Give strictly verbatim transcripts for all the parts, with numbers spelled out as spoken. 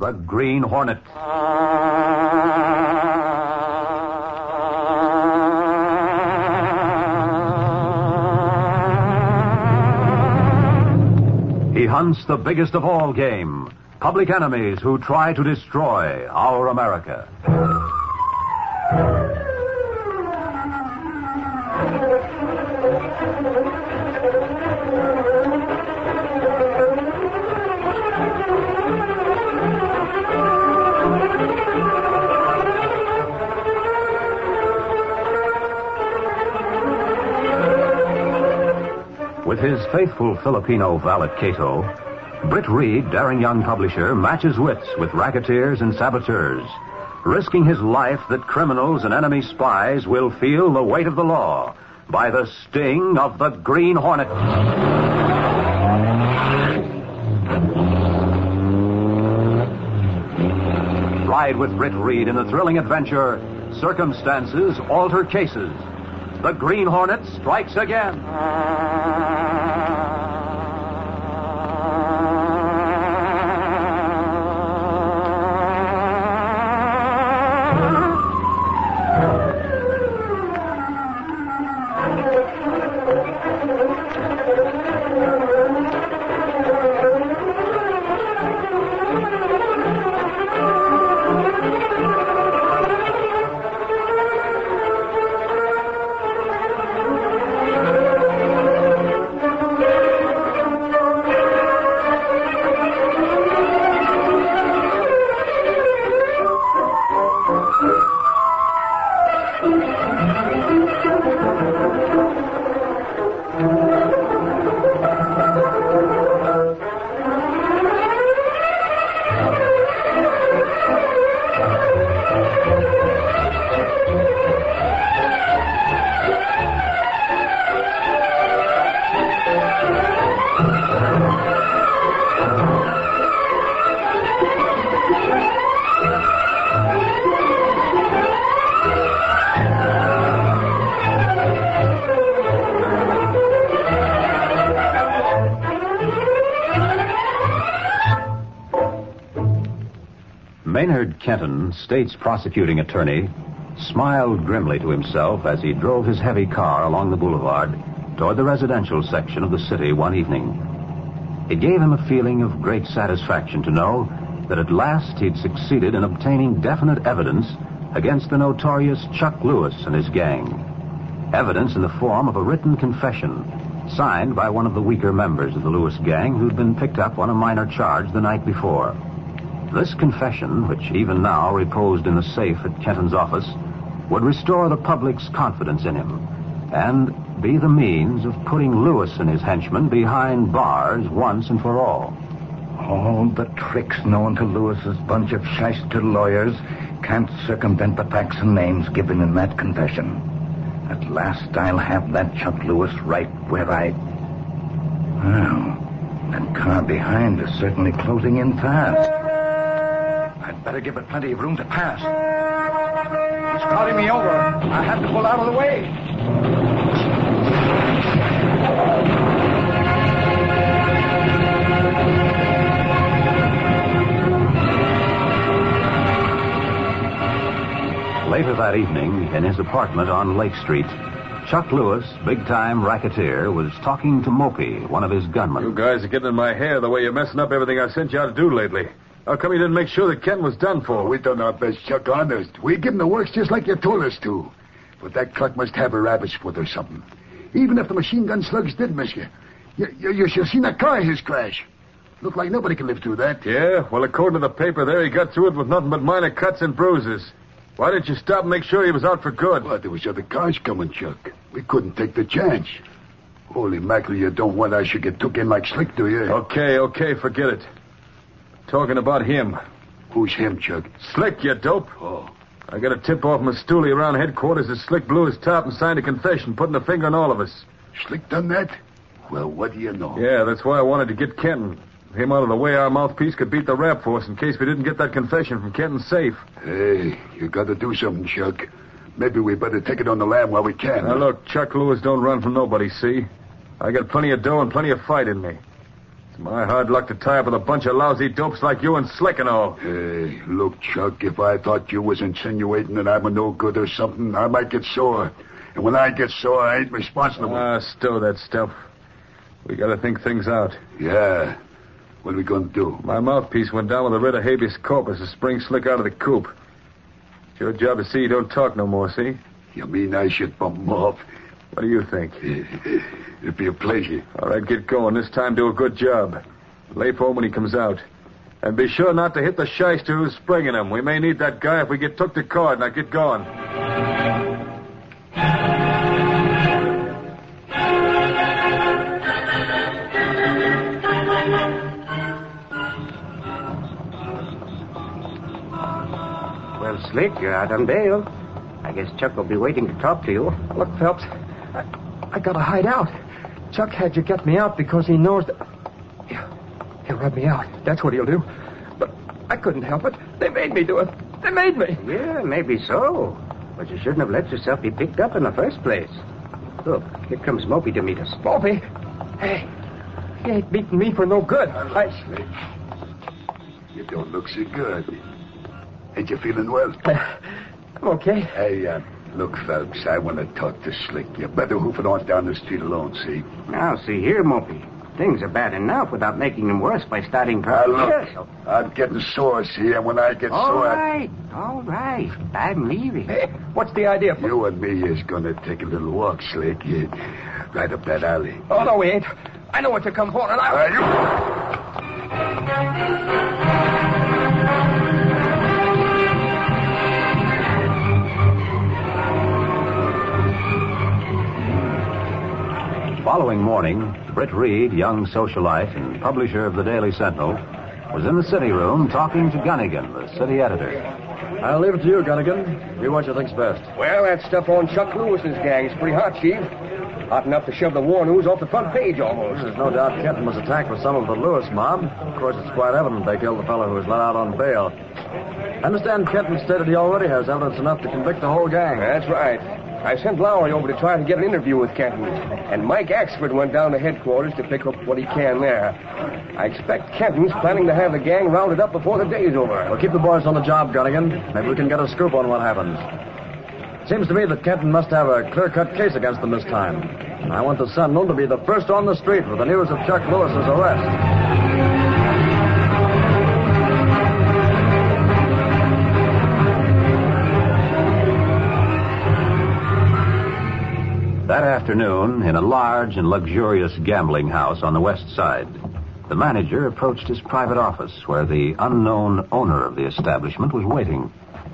the Green Hornet. He hunts the biggest of all game, public enemies who try to destroy our America. With his faithful Filipino valet Cato, Britt Reed, daring young publisher, matches wits with racketeers and saboteurs, risking his life that criminals and enemy spies will feel the weight of the law by the sting of the Green Hornet. Ride with Britt Reed in the thrilling adventure, Circumstances Alter Cases. The Green Hornet strikes again. Maynard Kenton, state's prosecuting attorney, smiled grimly to himself as he drove his heavy car along the boulevard toward the residential section of the city one evening. It gave him a feeling of great satisfaction to know that at last he'd succeeded in obtaining definite evidence against the notorious Chuck Lewis and his gang. Evidence in the form of a written confession signed by one of the weaker members of the Lewis gang who'd been picked up on a minor charge the night before. This confession, which even now reposed in the safe at Kenton's office, would restore the public's confidence in him and be the means of putting Lewis and his henchmen behind bars once and for all. All the tricks known to Lewis's bunch of shyster lawyers can't circumvent the facts and names given in that confession. At last I'll have that Chuck Lewis right where I... Well, that car behind is certainly closing in fast. I'd better give it plenty of room to pass. He's calling me over. I have to pull out of the way. Later that evening, in his apartment on Lake Street, Chuck Lewis, big-time racketeer, was talking to Mopey, one of his gunmen. You guys are getting in my hair the way you're messing up everything I sent you out to do lately. How come you didn't make sure that Ken was done for? Oh, we done our best, Chuck, honest. We give him the works just like you told us to. But that Cluck must have a rabbit's foot or something. Even if the machine gun slugs did miss you, you, you, you should have seen that car his crash. Looked like nobody could live through that. Yeah? Well, according to the paper there, he got through it with nothing but minor cuts and bruises. Why didn't you stop and make sure he was out for good? Well, there was other cars coming, Chuck. We couldn't take the chance. Holy mackerel, you don't want I should get took in like Slick, do you? Okay, okay, forget it. Talking about him. Who's him, Chuck? Slick, you dope. Oh. I got a tip off Mastooley around headquarters that Slick blew his top and signed a confession, putting a finger on all of us. Slick done that? Well, what do you know? Yeah, that's why I wanted to get Kenton. Him out of the way our mouthpiece could beat the rap force in case we didn't get that confession from Kenton's safe. Hey, you gotta do something, Chuck. Maybe we better take it on the lam while we can. Now, look, Chuck Lewis don't run from nobody, see? I got plenty of dough and plenty of fight in me. It's my hard luck to tie up with a bunch of lousy dopes like you and Slick and all. Hey, look, Chuck, if I thought you was insinuating that I'm a no good or something, I might get sore. And when I get sore, I ain't responsible. Ah, stow that stuff. We gotta think things out. Yeah. What are we going to do? My mouthpiece went down with a writ of habeas corpus to spring Slick out of the coop. It's your job to see you don't talk no more, see? You mean I should bump him off? What do you think? It'd be a pleasure. All right, get going. This time do a good job. Lay for him when he comes out. And be sure not to hit the shyster who's springing him. We may need that guy if we get took to court. Now get going. Well, Slick, you're out on bail. I guess Chuck will be waiting to talk to you. Look, Phelps, I, I gotta hide out. Chuck had you get me out because he knows that... Yeah, he'll rub me out. That's what he'll do. But I couldn't help it. They made me do it. They made me. Yeah, maybe so. But you shouldn't have let yourself be picked up in the first place. Look, here comes Mopey to meet us. Mopey? Hey, he ain't beating me for no good. I... Slick. You don't look so good. Ain't you feeling well? Uh, I'm okay. Hey, uh, look, Phelps, I want to talk to Slick. You better hoof it on down the street alone, see? Now, see here, Mopey. Things are bad enough without making them worse by starting Now, trouble. look, Yes. I'm getting sore, see? And when I get All sore... right, all right. I'm leaving. Hey, what's the idea? For... You and me is going to take a little walk, Slick. Yeah, right up that alley. Oh, no, we ain't. I know what you come for, and I'll... Uh, you... Following morning, Britt Reed, young socialite and publisher of the Daily Sentinel, was in the city room talking to Gunnigan, the city editor. I'll leave it to you, Gunnigan. Do what you think's best. Well, that stuff on Chuck Lewis's gang is pretty hot, Chief. Hot enough to shove the war news off the front page almost. There's no doubt Kenton was attacked with some of the Lewis mob. Of course, it's quite evident they killed the fellow who was let out on bail. I understand Kenton stated he already has evidence enough to convict the whole gang. That's right. I sent Lowry over to try to get an interview with Kenton, and Mike Axford went down to headquarters to pick up what he can there. I expect Kenton's planning to have the gang rounded up before the day's over. Well, keep the boys on the job, Gunnigan. Maybe we can get a scoop on what happens. Seems to me that Kenton must have a clear-cut case against them this time. I want the Sentinel to be the first on the street with the news of Chuck Lewis's arrest. That afternoon, in a large and luxurious gambling house on the west side, the manager approached his private office where the unknown owner of the establishment was waiting.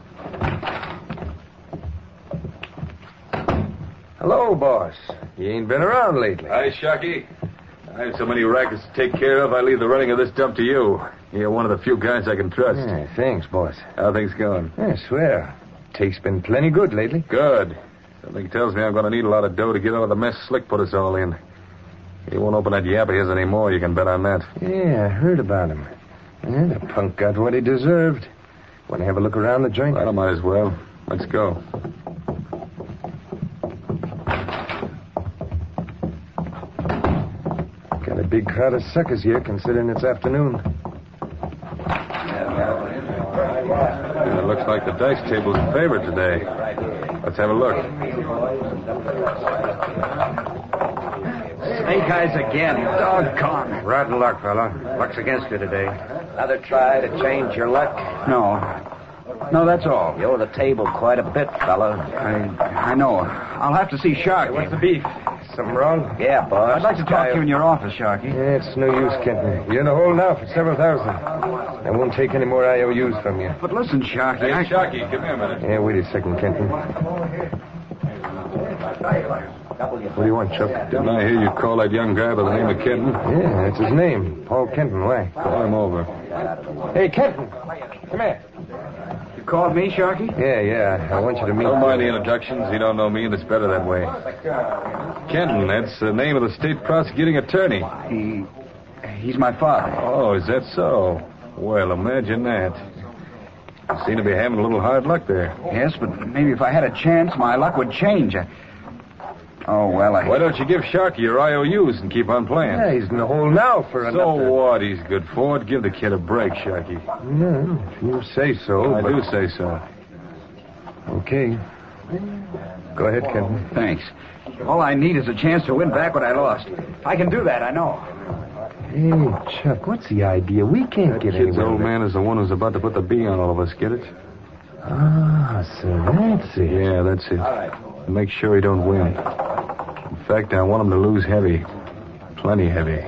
Hello, boss. You ain't been around lately. Hi, Sharky. I have so many rackets to take care of, I leave the running of this dump to you. You're one of the few guys I can trust. Yeah, thanks, boss. How things going? I swear. Take's been plenty good lately. Good. Something tells me I'm going to need a lot of dough to get out of the mess Slick put us all in. He won't open that yap of his anymore, you can bet on that. Yeah, I heard about him. Yeah, the punk got what he deserved. Want to have a look around the joint? Well, I might as well. Let's go. Got a big crowd of suckers here, considering it's afternoon. Yeah, it looks like the dice table's in favor today. Let's have a look. Snake eyes again. Doggone. Rotten luck, fella. Luck's against you today. Another try to change your luck? No. No, that's all. You owe the table quite a bit, fella. I I know. I'll have to see Sharky. What's the beef? Something wrong? Yeah, boss. I'd like to talk to you in your office, Sharky. Yeah, it's no use, Kenton. You're in a hole now for several thousand. I won't take any more I O Us from you. But listen, Sharky, Hey, I... Sharky, give me a minute. Yeah, wait a second, Kenton. What do you want, Chuck? Didn't I hear you call that young guy by the name of Kenton? Yeah, that's his name. Paul Kenton. Why? Call him over. Hey, Kenton. Come here. You called me, Sharky? Yeah, yeah. I want you to meet... Don't mind the introductions. You don't know me, and it's better that way. Kenton, that's the name of the state prosecuting attorney. He... He's my father. Oh, is that so? Well, imagine that. You seem to be having a little hard luck there. Yes, but maybe if I had a chance, my luck would change. I... Oh, well, I... Why don't you give Sharky your I O Us and keep on playing? Yeah, he's in the hole now for So another... what? He's good for it. Give the kid a break, Sharky. Yeah, if you say so. I but... do say so. Okay. Go ahead, Kenton. Thanks. All I need is a chance to win back what I lost. I can do that, I know. Hey, Chuck, what's the idea? We can't That get kid's anywhere. old with it. man is the one who's about to put the bee on all of us, get it? Ah, so that's it. Yeah, that's it. All right. Make sure he don't win. In fact, I want him to lose heavy. Plenty heavy.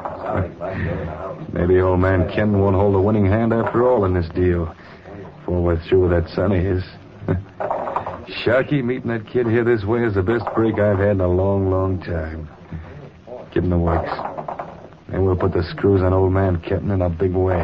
Maybe old man Ken won't hold a winning hand after all in this deal. Before we're through with that son of his. Sharky, meeting that kid here this way is the best break I've had in a long, long time. Give him the works. And we'll put the screws on old man Kenton in a big way.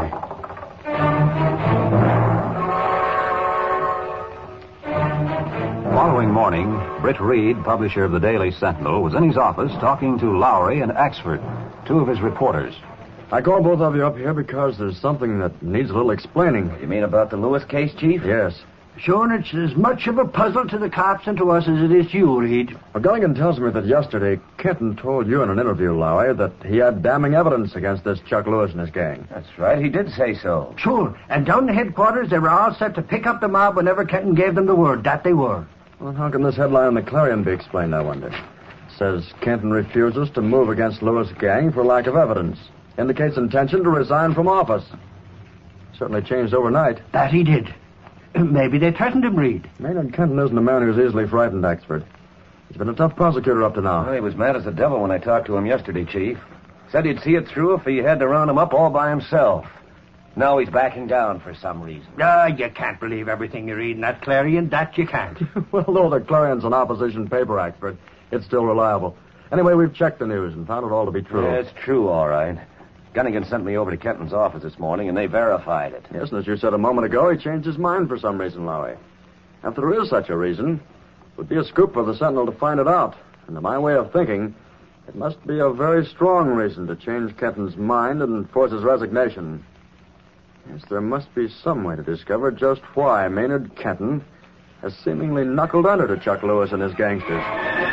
Following morning, Britt Reed, publisher of the Daily Sentinel, was in his office talking to Lowry and Axford, two of his reporters. I called both of you up here because there's something that needs a little explaining. You mean about the Lewis case, Chief? Yes. Sure, and it's as much of a puzzle to the cops and to us as it is to you, Reed. Well, Gunnigan tells me that yesterday Kenton told you in an interview, Lowry, that he had damning evidence against this Chuck Lewis and his gang. That's right. He did say so. Sure, and down in headquarters, they were all set to pick up the mob whenever Kenton gave them the word. That they were. Well, how can this headline in the Clarion be explained, I wonder? It says Kenton refuses to move against Lewis' gang for lack of evidence. Indicates intention to resign from office. Certainly changed overnight. That he did. Maybe they threatened him, Reed. Maynard Kenton isn't a man who's easily frightened, Axford. He's been a tough prosecutor up to now. Well, he was mad as the devil when I talked to him yesterday, Chief. Said he'd see it through if he had to round him up all by himself. Now he's backing down for some reason. Ah, you can't believe everything you read in that Clarion. That you can't. Well, though the Clarion's an opposition paper, Axford, it's still reliable. Anyway, we've checked the news and found it all to be true. Yeah, it's true, all right. Gunnigan sent me over to Kenton's office this morning, and they verified it. Yes, and as you said a moment ago, he changed his mind for some reason, Lowry. If there is such a reason, it would be a scoop for the Sentinel to find it out. And to my way of thinking, it must be a very strong reason to change Kenton's mind and force his resignation. Yes, there must be some way to discover just why Maynard Kenton has seemingly knuckled under to Chuck Lewis and his gangsters.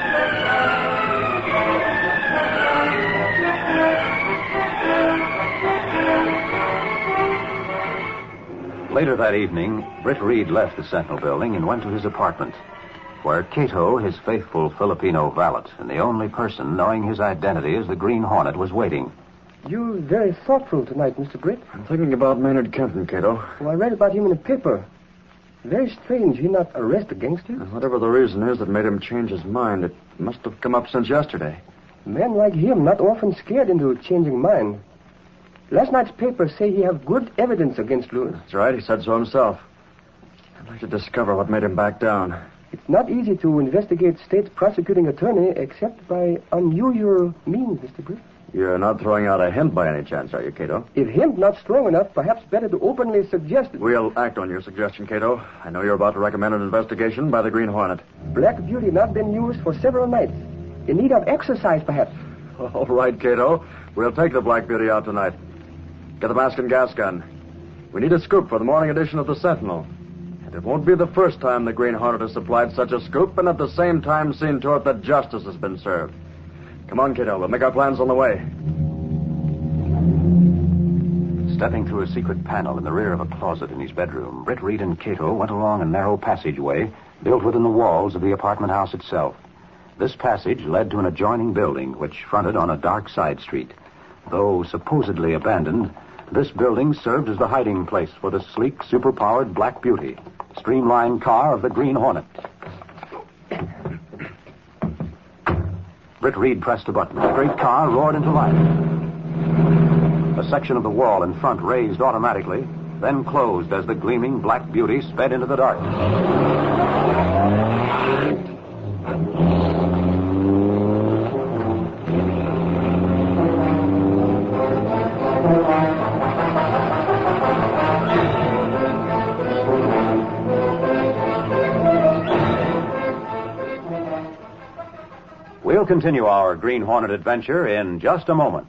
Later that evening, Britt Reed left the Sentinel building and went to his apartment, where Cato, his faithful Filipino valet, and the only person knowing his identity as the Green Hornet, was waiting. You're very thoughtful tonight, Mister Britt. I'm thinking about Maynard Kenton, Cato. Well, I read about him in the paper. Very strange he not arrest a gangster. And whatever the reason is that made him change his mind, it must have come up since yesterday. Men like him not often scared into changing mind. Last night's papers say he have good evidence against Lewis. That's right, he said so himself. I'd like to discover what made him back down. It's not easy to investigate state's prosecuting attorney except by unusual means, Mister Britt. You're not throwing out a hint by any chance, are you, Cato? If hint not strong enough, perhaps better to openly suggest it. We'll act on your suggestion, Cato. I know you're about to recommend an investigation by the Green Hornet. Black Beauty not been used for several nights. In need of exercise, perhaps. All right, Cato. We'll take the Black Beauty out tonight. Get the mask and gas gun. We need a scoop for the morning edition of the Sentinel. And it won't be the first time the Green Hornet has supplied such a scoop and at the same time seen to it that justice has been served. Come on, Cato. We'll make our plans on the way. Stepping through a secret panel in the rear of a closet in his bedroom, Britt Reed and Cato went along a narrow passageway built within the walls of the apartment house itself. This passage led to an adjoining building which fronted on a dark side street. Though supposedly abandoned, this building served as the hiding place for the sleek, superpowered Black Beauty, streamlined car of the Green Hornet. Britt Reed pressed a button. The great car roared into life. A section of the wall in front raised automatically, then closed as the gleaming Black Beauty sped into the dark. We'll continue our Green Hornet adventure in just a moment.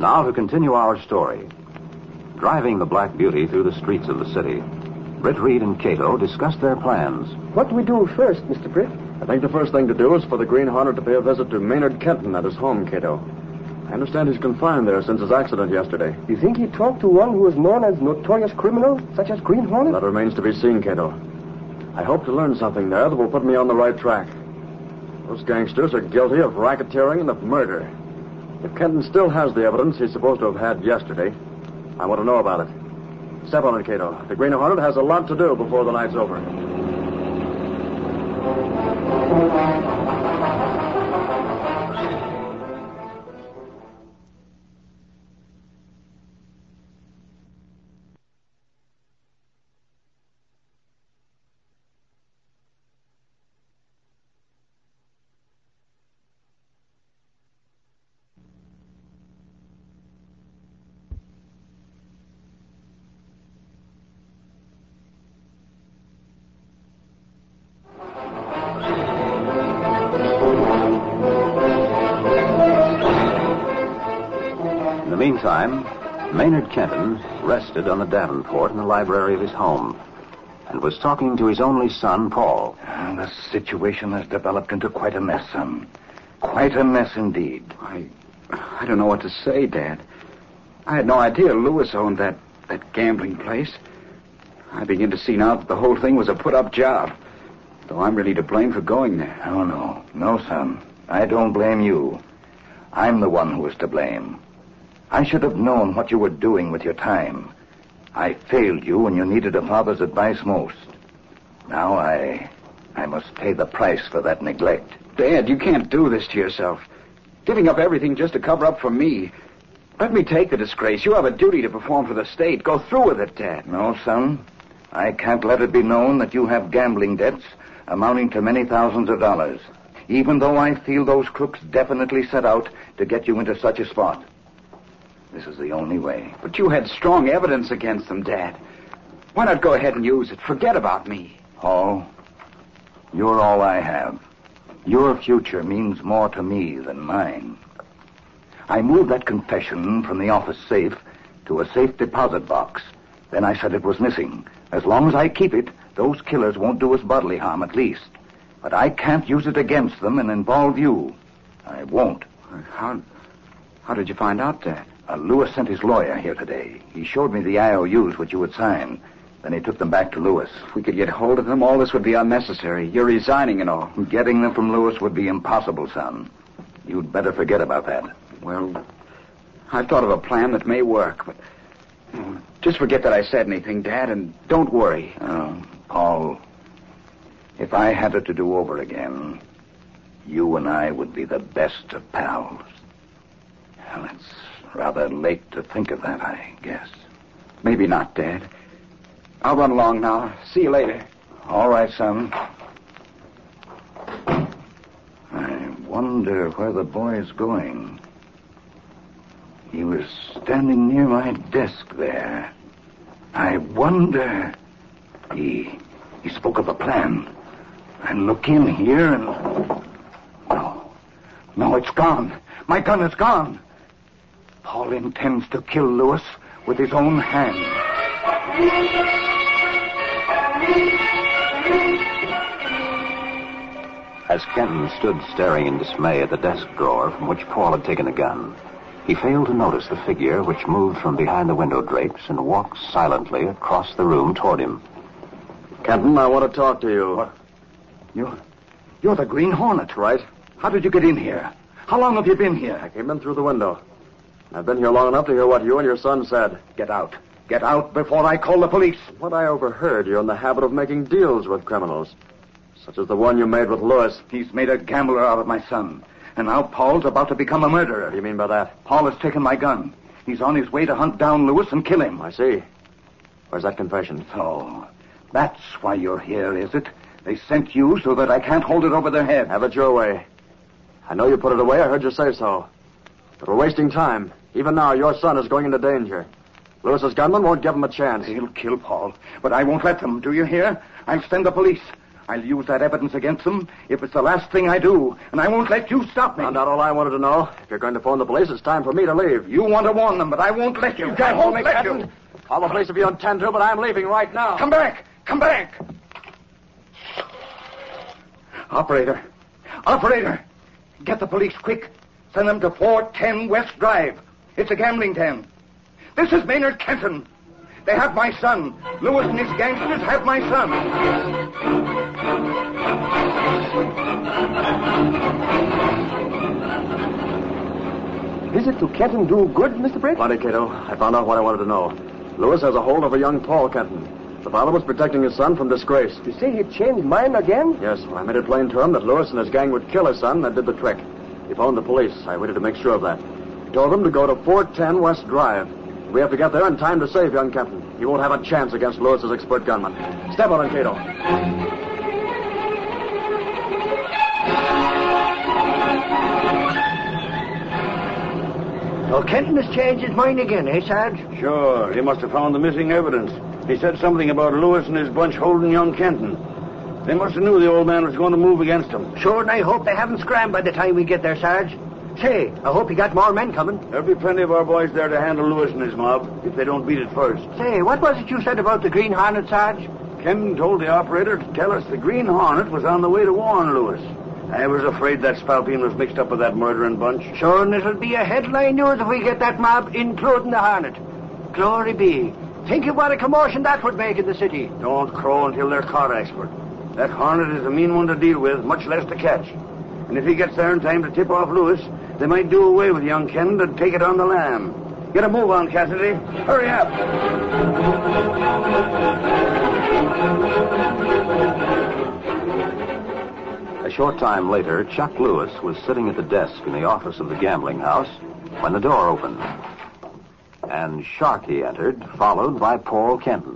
Now to continue our story. Driving the Black Beauty through the streets of the city, Britt Reed and Cato discussed their plans. What do we do first, Mister Britt? I think the first thing to do is for the Green Hornet to pay a visit to Maynard Kenton at his home, Cato. I understand he's confined there since his accident yesterday. You think he talked to one who is known as notorious criminal, such as Green Hornet? That remains to be seen, Cato. I hope to learn something there that will put me on the right track. Those gangsters are guilty of racketeering and of murder. If Kenton still has the evidence he's supposed to have had yesterday, I want to know about it. Step on it, Cato. The Green Hornet has a lot to do before the night's over. Meantime, Maynard Kenton rested on the Davenport in the library of his home and was talking to his only son, Paul. Uh, the situation has developed into quite a mess, son. Quite a mess indeed. I I don't know what to say, Dad. I had no idea Lewis owned that, that gambling place. I begin to see now that the whole thing was a put-up job, though I'm really to blame for going there. Oh, no. No, son. I don't blame you. I'm the one who is to blame. I should have known what you were doing with your time. I failed you when you needed a father's advice most. Now I... I must pay the price for that neglect. Dad, you can't do this to yourself. Giving up everything just to cover up for me. Let me take the disgrace. You have a duty to perform for the state. Go through with it, Dad. No, son. I can't let it be known that you have gambling debts amounting to many thousands of dollars, even though I feel those crooks definitely set out to get you into such a spot. This is the only way. But you had strong evidence against them, Dad. Why not go ahead and use it? Forget about me. Paul, you're all I have. Your future means more to me than mine. I moved that confession from the office safe to a safe deposit box. Then I said it was missing. As long as I keep it, those killers won't do us bodily harm, at least. But I can't use it against them and involve you. I won't. How, how did you find out, Dad? Uh, Lewis sent his lawyer here today. He showed me the I O Us which you had signed. Then he took them back to Lewis. If we could get hold of them, all this would be unnecessary. You're resigning and all. Getting them from Lewis would be impossible, son. You'd better forget about that. Well, I've thought of a plan that may work, but oh, just forget that I said anything, Dad, and don't worry. Oh, Paul, if I had it to do over again, you and I would be the best of pals. Well, it's rather late to think of that, I guess. Maybe not, Dad. I'll run along now. See you later. All right, son. I wonder where the boy's going. He was standing near my desk there. I wonder... He... he spoke of a plan. I look in here and... No. No, it's gone. My gun is gone. Paul intends to kill Lewis with his own hand. As Kenton stood staring in dismay at the desk drawer from which Paul had taken the gun, he failed to notice the figure which moved from behind the window drapes and walked silently across the room toward him. Kenton, I want to talk to you. What? You, you're the Green Hornet, right? How did you get in here? How long have you been here? I came in through the window. I've been here long enough to hear what you and your son said. Get out. Get out before I call the police. What I overheard, you're in the habit of making deals with criminals, such as the one you made with Lewis. He's made a gambler out of my son. And now Paul's about to become a murderer. What do you mean by that? Paul has taken my gun. He's on his way to hunt down Lewis and kill him. I see. Where's that confession? So, that's why you're here, is it? They sent you so that I can't hold it over their head. Have it your way. I know you put it away. I heard you say so. But we're wasting time. Even now, your son is going into danger. Lewis's gunmen won't give him a chance. They'll kill Paul, but I won't let them. Do you hear? I'll send the police. I'll use that evidence against them if it's the last thing I do, and I won't let you stop me. Found out all I wanted to know. If you're going to phone the police, it's time for me to leave. You want to warn them, but I won't let you. I won't let you. Call the police if you intend to, but I'm leaving right now. Come back! Come back! Operator! Operator! Get the police quick. Send them to four ten West Drive. It's a gambling den. This is Maynard Kenton. They have my son. Lewis and his gangsters have my son. Visit to Kenton do good, Mister Brett? Plenty, Cato. I found out what I wanted to know. Lewis has a hold over young Paul Kenton. The father was protecting his son from disgrace. You say he changed mind again? Yes, well, I made it plain to him that Lewis and his gang would kill his son. That did the trick. He phoned the police. I waited to make sure of that. Told them to go to four ten West Drive. We have to get there in time to save young Kenton. He won't have a chance against Lewis's expert gunman. Step on it, Cato. So Kenton has changed his mind again, eh, Sarge? Sure. He must have found the missing evidence. He said something about Lewis and his bunch holding young Kenton. They must have knew the old man was going to move against them. Sure, and I hope they haven't scrammed by the time we get there, Sarge. Say, I hope you got more men coming. There'll be plenty of our boys there to handle Lewis and his mob if they don't beat it first. Say, what was it you said about the Green Hornet, Sarge? Kenton told the operator to tell us the Green Hornet was on the way to warn Lewis. I was afraid that Spalpeen was mixed up with that murdering bunch. Sure, and it'll be a headline news if we get that mob, including the Hornet. Glory be. Think of what a commotion that would make in the city. Don't crow until they're caught, expert. That Hornet is a mean one to deal with, much less to catch. And if he gets there in time to tip off Lewis, they might do away with young Kenton and take it on the lam. Get a move on, Cassidy. Hurry up. A short time later, Chuck Lewis was sitting at the desk in the office of the gambling house when the door opened. And Sharkey entered, followed by Paul Kenton.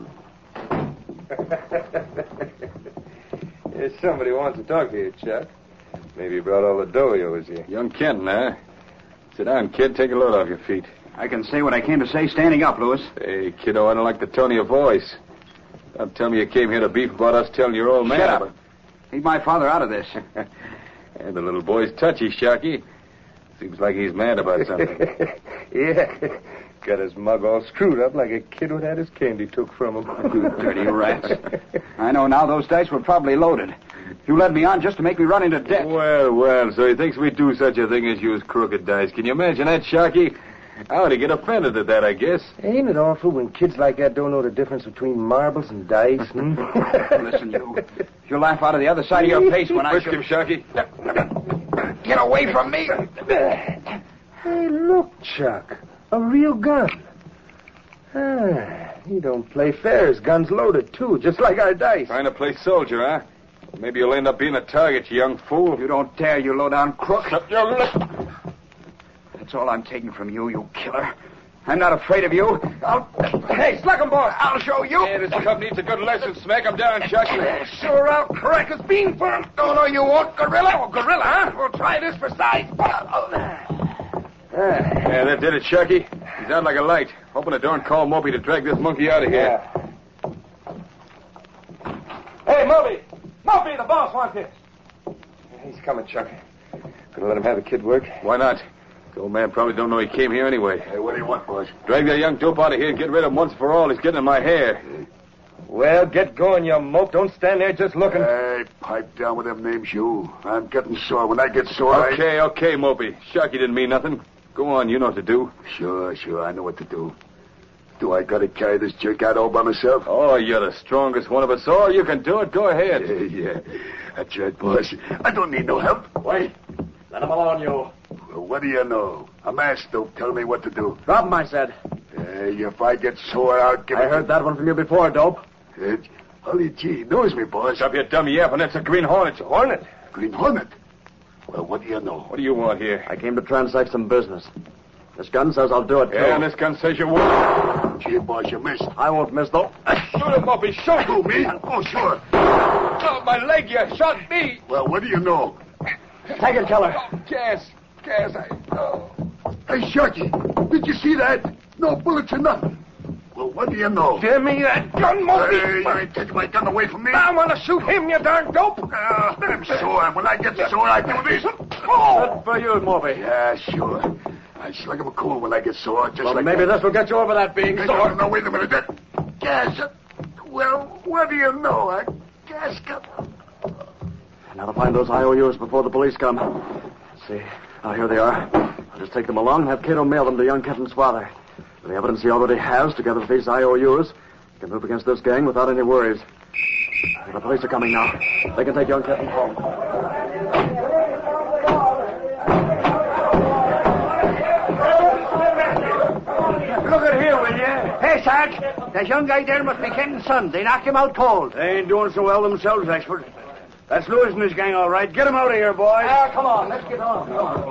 Yes, somebody wants to talk to you, Chuck. Maybe you brought all the dough you owes you. Young Kenton, huh? Sit down, kid. Take a load off your feet. I can say what I came to say standing up, Lewis. Hey, kiddo, I don't like the tone of your voice. Don't tell me you came here to beef about us telling your old man. Shut up. About... Leave my father out of this. And the little boy's touchy, Sharky. Seems like he's mad about something. Yeah. Got his mug all screwed up like a kid who had his candy took from him. You dirty rats. I know now those dice were probably loaded. You led me on just to make me run into debt. Well, well, so he thinks we do such a thing as use crooked dice. Can you imagine that, Sharky? I ought to get offended at that, I guess. Ain't it awful when kids like that don't know the difference between marbles and dice? Hmm? Listen, you. You laugh out of the other side of your face when I... Push him, Sharky. Get away from me. Hey, look, Chuck. A real gun. Ah, he don't play fair. His gun's loaded, too, just like our dice. Trying to play soldier, huh? Maybe you'll end up being a target, you young fool. You don't dare, you low-down crook. Shut your lip. That's all I'm taking from you, you killer. I'm not afraid of you. I'll... Hey, slug 'em, boy. I'll show you. Yeah, this cub needs a good lesson. Smack him down, Chuck. Sure, I'll crack his bean for him. No, no, you won't. Gorilla. Oh, gorilla, huh? We'll try this for size. Yeah, that did it, Sharky. He's out like a light. Open the door and call Moby to drag this monkey out of here. Yeah. Hey, Moby! Moby, the boss wants this. He's coming, Chuck. Gonna let him have the kid work? Why not? The old man probably don't know he came here anyway. Hey, what do you want, boss? Drag that young dope out of here and get rid of him once for all. He's getting in my hair. Well, get going, you mope. Don't stand there just looking. Hey, pipe down with them names, you. I'm getting sore. When I get sore, Okay, I... okay, Moby. Sharky didn't mean nothing. Go on, you know what to do. Sure, sure, I know what to do. Do I gotta carry this jerk out all by myself? Oh, you're the strongest one of us all. You can do it. Go ahead. Yeah, yeah. That's right, boss. I don't need no help. Wait. Let him alone, you. Well, what do you know? A masked dope tell me what to do. Drop him, I said. Hey, if I get sore, I'll give I it... heard that one from you before, Dope. Uh, Holly G knows me, boss. Stop your dumb yapping. That's a Green Hornet. Hornet? Green Hornet? Well, what do you know? What do you want here? I came to transact some business. This gun says I'll do it, too. Yeah, and this gun says you won't. Gee, boss, you missed. I won't miss, though. Shoot him, Moby. Shoot Who, me? Oh, sure. Oh, my leg. You shot me. Well, what do you know? Take it, killer. Gas. Gas. I... Oh. Hey, Sharky, did you see that? No bullets or nothing. Well, what do you know? Give me that gun, Mosby. Hey, you ain't taking my gun away from me. I want to shoot him, you darn dope. Uh, I'm sure. When I get sore, I do this. Oh! Good for you, Moby. Yeah, sure. I slug him a cool when I get sore, just Well, like maybe that. this will get you over that being Hey, sore. No, no, wait a minute. That gas. uh, Well, what do you know? A gas gun. Now to find those I O Us before the police come. Let's see. Oh, here they are. I'll just take them along and have Cato mail them to young Kenton's father. With the evidence he already has, together with these I O Us, he can move against this gang without any worries. The police are coming now. They can take young Kenton home. Look at here, will you? Hey, Sarge, that young guy there must be Kenton's son. They knocked him out cold. They ain't doing so well themselves, expert. That's Lewis and his gang, all right. Get him out of here, boys. Ah, come on, let's get on. Come on.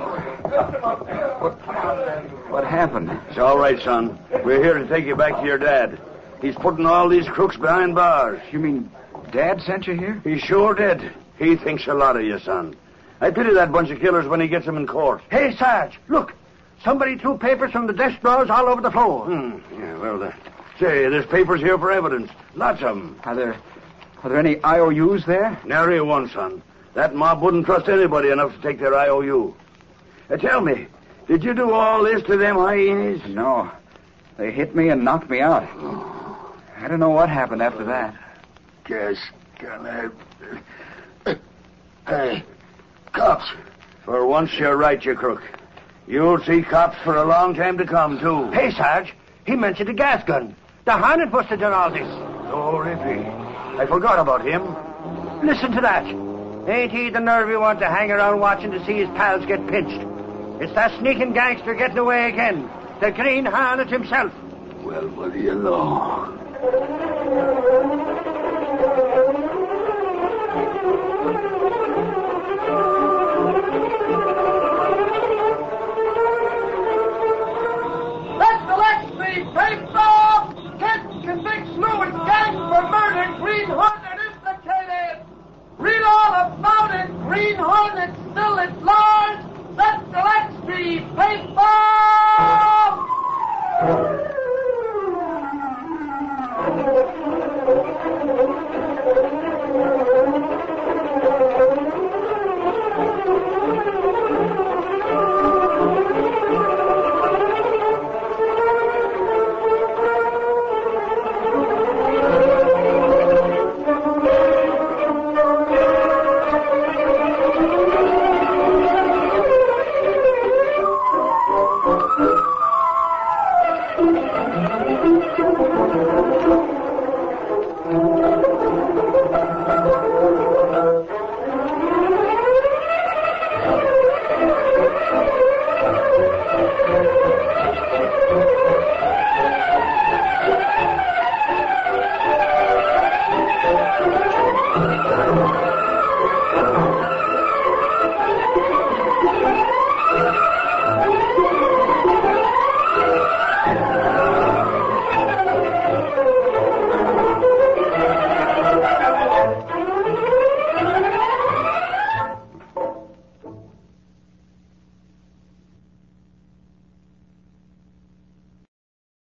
What happened? It's all right, son. We're here to take you back to your dad. He's putting all these crooks behind bars. You mean Dad sent you here? He sure did. He thinks a lot of you, son. I pity that bunch of killers when he gets them in court. Hey, Sarge, look. Somebody threw papers from the desk drawers all over the floor. Hmm. Yeah, well, uh, say, there's papers here for evidence. Lots of them. Are there, are there any I O Us there? Nary one, son. That mob wouldn't trust anybody enough to take their I O U. Uh, tell me, did you do all this to them hyenas? No. They hit me and knocked me out. I don't know what happened after that. Gas gun. Uh, hey, cops. For once, you're right, you crook. You'll see cops for a long time to come, too. Hey, Sarge, he mentioned a gas gun. The Hornet must have done all this. Oh, Rippy. I forgot about him. Listen to that. Ain't he the nervy one to hang around watching to see his pals get pinched? It's that sneaking gangster getting away again. The Green Hornet himself. Well, what do you know?